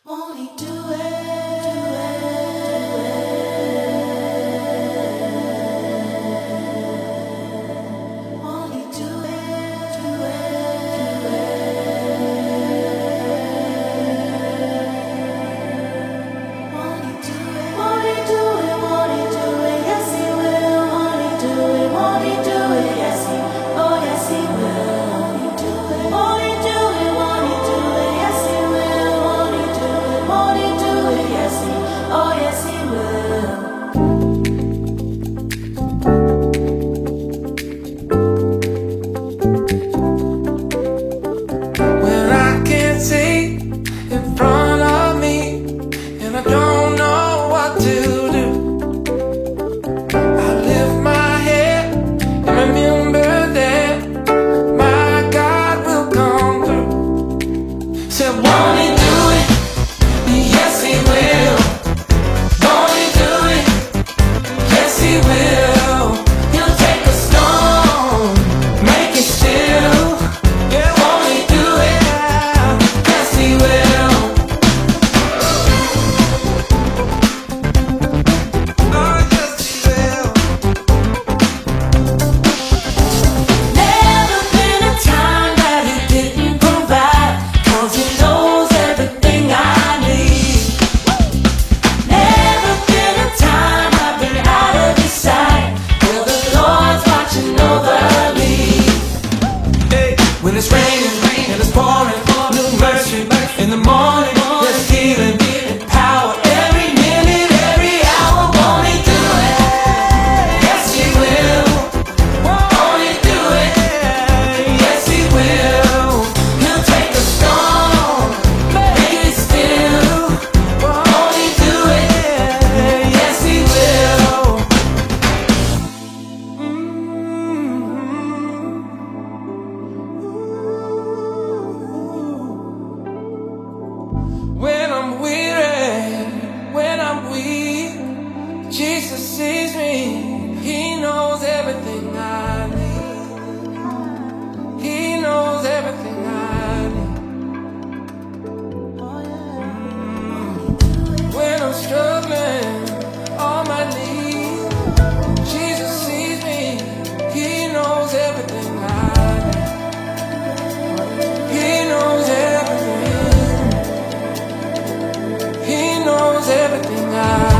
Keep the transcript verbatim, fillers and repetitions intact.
Won't he do it? Won't he do it? Do it? Won't he do it? Won't he do it? Won't he do it? Yes, he will. Won't he do it? Won't he do it? Yes, he. Oh, yes, he will. Won't he do it? Won't he do it? Won't he do it? Yes, he will. Won't he do it? Won't he do it? Yes, he. Oh, yes, he will. When I can't see in front of me and I don't know what to do, I lift my head and remember that my God will come through. Said, won't he do it? Yes, he will. Won't he do it? Yes, he will. He'll take a stone, make it still. Yeah, won't he do it? Yes, he will. Oh, yes, he will. Never been a time that he didn't provide, 'cause he knows everything I need. Never been a time I've been out of his sight, where the Lord's watching over me. Hey, when it's raining and it's pouring, new mercy in the morning, there's healing and power every minute, every hour. Won't he do it? Yes, he will. Won't he do it? Yes, he will. He'll take a storm, make it still. Won't he do it? Yes, he will. When I'm weary, when I'm weak, Jesus sees me. He knows everything I need. He knows everything I need. When I'm struggling on my knees, Jesus sees me. He knows everything I need. He knows everything. He knows everything I